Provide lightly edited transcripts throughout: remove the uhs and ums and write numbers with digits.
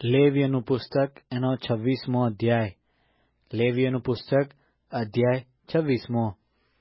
લેવીયનું પુસ્તક એનો 26મો અધ્યાય. લેવીયનું પુસ્તક અધ્યાય 26.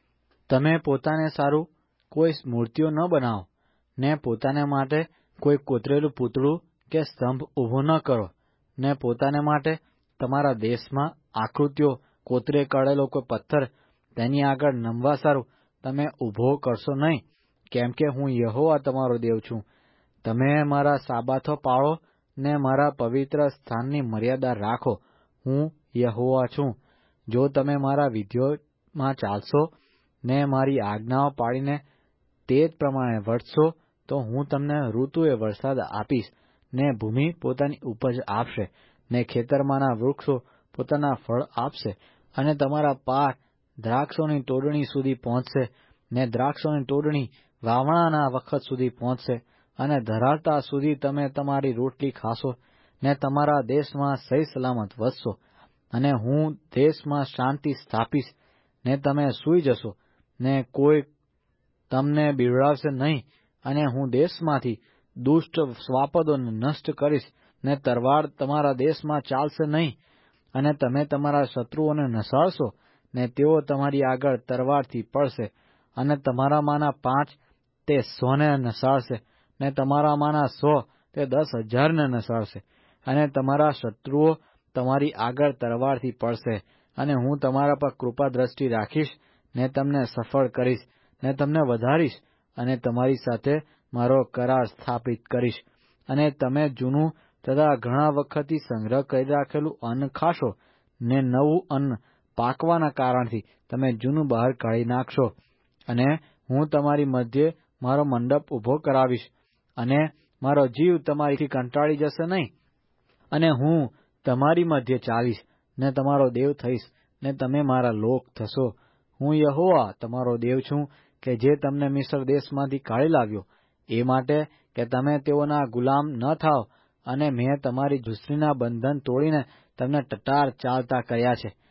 તમે પોતાને સારું કોઈ મૂર્તિઓ ન બનાવો, ને પોતાને માટે કોઈ કોતરેલું પૂતળું કે સ્તંભ ઊભો ન કરો, ને પોતાને માટે તમારા દેશમાં આકૃતિઓ કોતરે કાઢેલો કોઈ પથ્થર તેની આગળ નમવા સારું તમે ઊભો કરશો નહીં, કેમ કે હું યહોવા તમારો દેવ છું. તમે મારા સાબાથો પાળો ને મારા પવિત્ર સ્થાનની મર્યાદા રાખો. હું યહોવા છું. જો તમે મારા વિધિઓમાં ચાલશો ને મારી આજ્ઞાઓ પાળીને તે જ પ્રમાણે વર્તશો, તો હું તમને ઋતુએ વરસાદ આપીશ, ને ભૂમિ પોતાની ઉપજ આપશે, ને ખેતરમાંના વૃક્ષો પોતાના ફળ આપશે, અને તમારા પાક દ્રાક્ષોની તોડણી સુધી પહોંચશે, ને દ્રાક્ષોની તોડણી વાવણાના વખત સુધી પહોંચશે, અને ધરાવતા સુધી તમે તમારી રોટલી ખાશો, ને તમારા દેશમાં સહી સલામત વસશો. અને હું દેશમાં શાંતિ સ્થાપીશ, ને તમે સૂઈ જશો, ને કોઈ તમને બીવડાવશે નહીં. અને હું દેશમાંથી દુષ્ટ સ્વાપદોને નષ્ટ કરીશ, ને તરવાર તમારા દેશમાં ચાલશે નહીં. અને તમે તમારા શત્રુઓને નસાડશો, ને તેઓ તમારી આગળ તરવારથી પડશે. અને તમારામાંના 5 તે 100ને નસાડશે, ને તમારામાંના 100 તે 10,000ને નસાડશે. અને તમારા શત્રુઓ તમારી આગળ તરવારથી પડશે. અને હું તમારા પર કૃપા દ્રષ્ટિ રાખીશ, ને તમને સફળ કરીશ, ને તમને વધારીશ, અને તમારી સાથે મારો કરાર સ્થાપિત કરીશ. અને તમે જૂનું તથા ઘણા વખતથી સંગ્રહ કરી રાખેલું અન્ન ખાશો, ને નવું અન્ન પાકવાના કારણથી તમે જૂનું બહાર કાઢી નાખશો. અને હું તમારી મધ્યે મારો મંડપ ઊભો કરાવીશ, અને મારો જીવ તમારીથી કંટાળી જશે નહીં. અને હું તમારી મધ્યે ચાલીશ, ને તમારો દેવ થઈશ, ને તમે મારા લોક થશો. હું યહોવા તમારો દેવ છું, કે જે તમને મિસ્ર દેશમાંથી કાઢી લાવ્યો, એ માટે કે તમે તેઓના ગુલામ ન થાવ. અને મેં તમારી ઝૂંસરીના બંધન તોડીને તમને ટટાર ચાલતા કર્યા છે.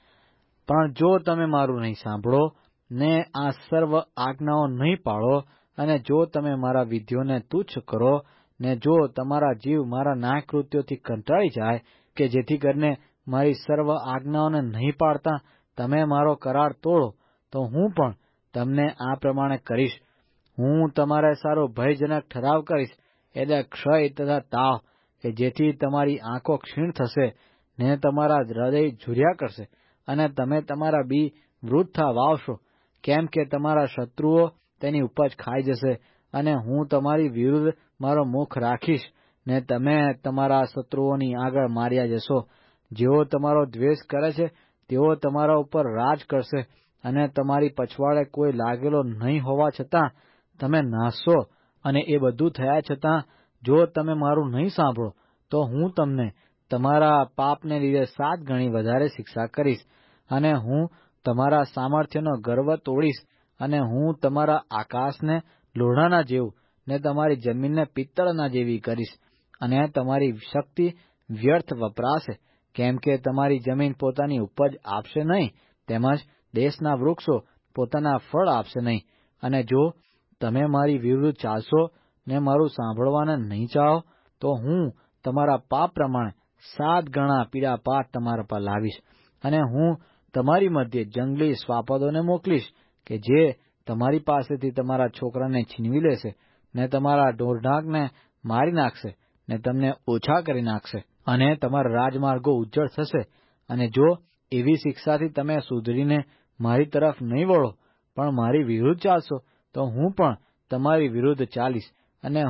પણ જો તમે મારું નહીં સાંભળો, ને આ સર્વ આજ્ઞાઓ નહીં પાળો, અને જો તમે મારા વિધિઓને તુચ્છ કરો, ને જો તમારા જીવ મારા ન્યાયકૃત્યોથી કંટાળી જાય, કે જેથી કરીને મારી સર્વ આજ્ઞાઓને નહીં પાળતા તમે મારો કરાર તોડો, તો હું પણ તમને આ પ્રમાણે કરીશ. હું તમારે સારો ભયજનક ઠરાવ કરીશ, એટલે ક્ષય તથા તાવ, કે જેથી તમારી આંખો ક્ષીણ થશે, ને તમારા હૃદય ઝૂર્યા કરશે, અને તમે તમારા બી વૃદ્ધા વાવશો, કેમ કે તમારા શત્રુઓ તેની ઉપજ ખાઈ જશે. અને હું તમારી વિરુદ્ધ મારો મુખ રાખીશ, ને તમે તમારા શત્રુઓની આગળ માર્યા જશો. જેઓ તમારો દ્વેષ કરે છે તેઓ તમારા ઉપર રાજ કરશે, અને તમારી પછવાડે કોઈ લાગેલો નહીં હોવા છતાં તમે નાશશો. અને એ બધું થયા છતાં જો તમે મારું નહીં સાંભળો, તો હું તમને તમારા પાપને લીધે 7 ગણી વધારે શિક્ષા કરીશ. અને હું તમારા સામર્થ્યનો ગર્વ તોડીશ, અને હું તમારા આકાશને લોઢાના જેવું, ને તમારી જમીનને પિત્તળના જેવી કરીશ. અને તમારી શક્તિ વ્યર્થ વપરાશે, કેમ કે તમારી જમીન પોતાની ઉપજ આપશે નહીં, તેમજ દેશના વૃક્ષો પોતાના ફળ આપશે નહીં. અને જો તમે મારી વિરુદ્ધ ચાલશો, ને મારું સાંભળવાને નહીં ચાહો, તો હું તમારા પાપ પ્રમાણે 7 ગણા પીડાપાટ તમારા પર લાવીશ. અને હું તમારી મધ્યે જંગલી શ્વાપદોને મોકલીશ, કે જે તમારી પાસેથી તમારા છોકરાને છીનવી લેશે, ને તમારા ઢોરઢાંકને મારી નાખશે, ને તમને ઓછા કરી નાખશે, અને તમારા રાજમાર્ગો ઉજ્જડ થશે. અને જો એવી શિક્ષાથી તમે સુધરીને મારી તરફ નહીં વળો, પણ મારી વિરુદ્ધ ચાલશો, તો હું પણ તમારી વિરુદ્ધ ચાલીશ. અને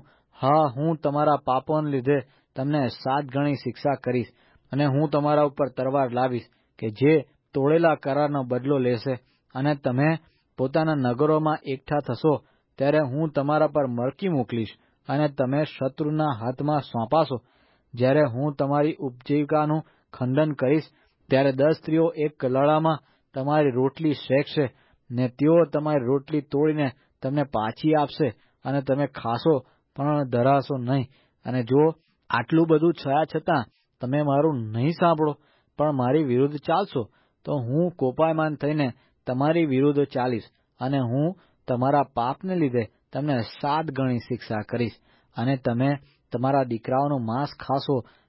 હું તમારા પાપોને લીધે તમને 7 ગણી શિક્ષા કરીશ. અને હું તમારા ઉપર તલવાર લાવીશ, કે જે તોડેલા કરારનો બદલો લેશે. અને તમે પોતાના નગરોમાં એકઠા થશો, ત્યારે હું તમારા પર મરકી મોકલીશ, અને તમે શત્રુના હાથમાં સોંપાશો. જ્યારે હું તમારી ઉપજીવિકાનું ખંડન કરીશ, ત્યારે 10 સ્ત્રીઓ એક કલડામાં તમારી રોટલી શેકશે, ને તેઓ તમારી રોટલી તોડીને તમને પાછી આપશે, અને તમે ખાશો પણ ધરાશો નહીં. અને જો આટલું બધું થયા છતાં તમે મારું નહીં સાંભળો, પણ મારી વિરુદ્ધ ચાલશો, તો હું કોપાયમાન થઈને તમારી વિરુદ્ધ ચાલીશ, અને હું તમારા પાપને લીધે તમને 7 ગણી શિક્ષા કરીશ. અને તમે તમારા દીકરાઓનું માંસ ખાશો,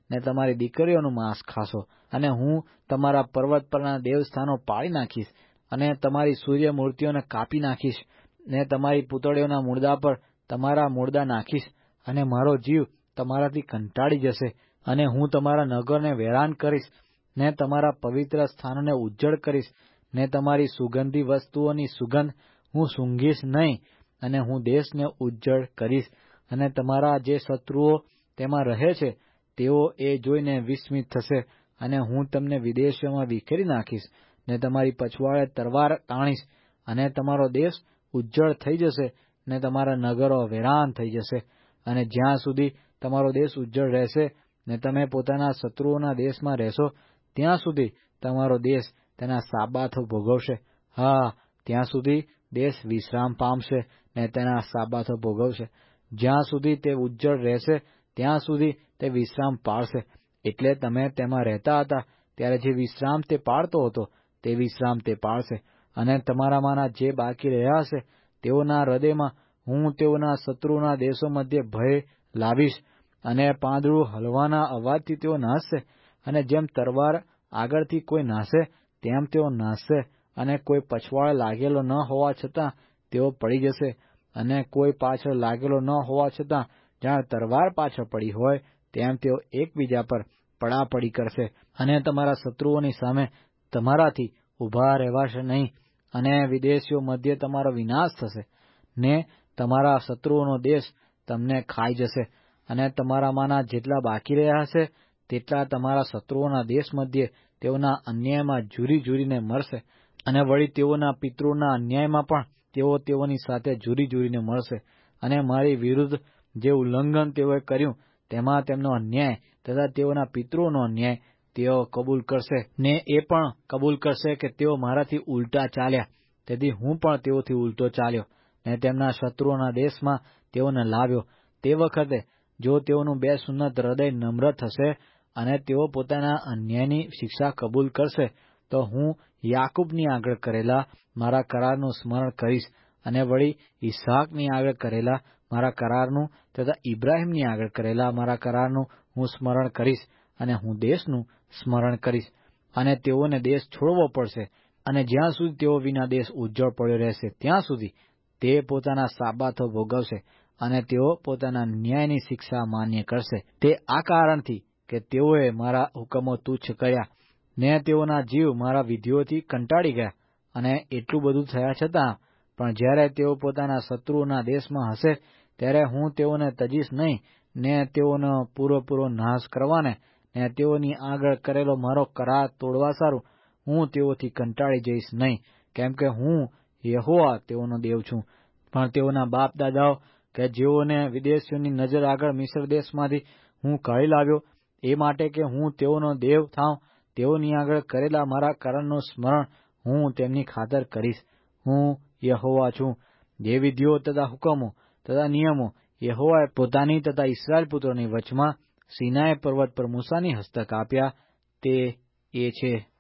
ને તમારી દીકરીઓનું માંસ ખાશો, અને હું તમારા પર્વત પરના દેવસ્થાનો પાડી નાખીશ, અને તમારી સૂર્ય મૂર્તિઓને કાપી નાખીશ, ને તમારી પૂતળીઓના મૂળદા પર તમારા મૂળદા નાખીશ, અને મારો જીવ તમારાથી કંટાળી જશે, અને હું તમારા નગરને વેરાન કરીશ, ને તમારા પવિત્ર સ્થાનોને ઉજ્જડ કરીશ, ને તમારી સુગંધી વસ્તુઓની સુગંધ હું સૂંઘીશ નહીં, અને હું દેશને ઉજ્જડ કરીશ, અને તમારા જે શત્રુઓ તેમાં રહે છે તેઓ એ જોઈને વિસ્મિત થશે, અને હું તમને વિદેશોમાં વિખેરી નાખીશ, ને તમારી પછવાડે તરવાર તાણીશ, અને તમારો દેશ ઉજ્જડ થઈ જશે, ને તમારા નગરો વેરાન થઈ જશે. અને જ્યાં સુધી તમારો દેશ ઉજ્જડ રહેશે ને તમે પોતાના શત્રુઓના દેશમાં રહેશો, ત્યાં સુધી તમારો દેશ તેના સાબાથો ભોગવશે. હા, ત્યાં સુધી દેશ વિશ્રામ પામશે ને તેના સાબાથો ભોગવશે. જ્યાં સુધી તે ઉજ્જડ રહેશે ત્યાં સુધી તે વિશ્રામ પાળશે. એટલે તમે તેમાં રહેતા હતા ત્યારે જે વિશ્રામ તે પાળતો હતો તે વિશ્રામ તે પાળશે. અને તમારામાંના જે બાકી રહ્યા હશે તેઓના હૃદયમાં હું તેઓના શત્રુઓના દેશો મધ્યે ભય લાવીશ, અને પાંદડું હલવાના અવાજથી તેઓ નાસશે, અને જેમ તરવાર આગળથી કોઈ નાસે તેમ તેઓ નાસશે, અને કોઈ પછવાડે લાગેલો ન હોવા છતાં તેઓ પડી જશે, અને કોઈ પાછળ લાગેલો ન હોવા છતાં જાણે તરવાર પાછળ પડી હોય તેમ તેઓ એકબીજા પર પડાપડી કરશે. અને તમારા શત્રુઓની સામે તમારાથી ઊભા રહેવાશે નહીં, અને વિદેશીઓ મધ્યે તમારો વિનાશ થશે, ને તમારા શત્રુઓનો દેશ તમને ખાઈ જશે. અને તમારામાંના જેટલા બાકી રહ્યા હશે તેટલા તમારા શત્રુઓના દેશ મધ્યે તેઓના અન્યાયમાં ઝૂરી ઝૂરીને મરશે, અને વળી તેઓના પિતૃઓના અન્યાયમાં પણ તેઓ તેઓની સાથે ઝૂરી ઝૂરીને મળશે. અને મારી વિરુદ્ધ જે ઉલ્લંઘન તેઓએ કર્યું તેમાં તેમનો અન્યાય તથા તેઓના પિતૃઓનો અન્યાય તેઓ કબૂલ કરશે, ને એ પણ કબૂલ કરશે કે તેઓ મારાથી ઉલટા ચાલ્યા, તેથી હું પણ તેઓથી ઉલટો ચાલ્યો, ને તેમના શત્રુઓના દેશમાં તેઓને લાવ્યો. તે વખતે જો તેઓનું બેસુન્નત હૃદય નમ્ર થશે અને તેઓ પોતાના અન્યાયની શિક્ષા કબૂલ કરશે, તો હું યાકૂબની આગળ કરેલા મારા કરારનું સ્મરણ કરીશ, અને વળી ઈસાકની આગળ કરેલા મારા કરારનું તથા ઇબ્રાહીમની આગળ કરેલા મારા કરારનું હું સ્મરણ કરીશ, અને હું દેશનું સ્મરણ કરીશ. અને તેઓને દેશ છોડવો પડશે, અને જ્યાં સુધી તેઓ વિના દેશ ઉજ્જડ પડ્યો રહેશે ત્યાં સુધી તે પોતાના સાબાથો ભોગવશે, અને તેઓ પોતાના ન્યાયની શિક્ષા માન્ય કરશે. તે આ કારણથી કે તેઓએ મારા હુકમો તુચ્છ કર્યા, ને તેઓના જીવ મારા વિધિઓથી કંટાળી ગયા. અને એટલું બધું થયા છતાં પણ જ્યારે તેઓ પોતાના શત્રુઓના દેશમાં હશે ત્યારે હું તેઓને તજીશ નહીં, ને તેઓનો પૂરો નાશ કરવાને ને તેઓની આગળ કરેલો મારો કરાર તોડવા સારું હું તેઓથી કંટાળી જઈશ નહીં, કેમ કે હું યહોવા તેઓનો દેવ છું. પણ તેઓના બાપ દાદાઓ કે જેઓને વિદેશીઓની નજર આગળ મિસ્ર દેશમાંથી હું કાઢી લાવ્યો, એ માટે કે હું તેઓનો દેવ થાઉં, તેઓની આગળ કરેલા મારા કરારનું સ્મરણ હું તેમની ખાતર કરીશ. હું યહોવા છું. જે વિધિઓ તથા હુકમો તથા નિયમો યહોવાએ પોતાની તથા ઇસ્રાયેલ પુત્રોની વચમાં સિનાઈ પર્વત પર મૂસાની હસ્તક આપ્યા તે એ છે.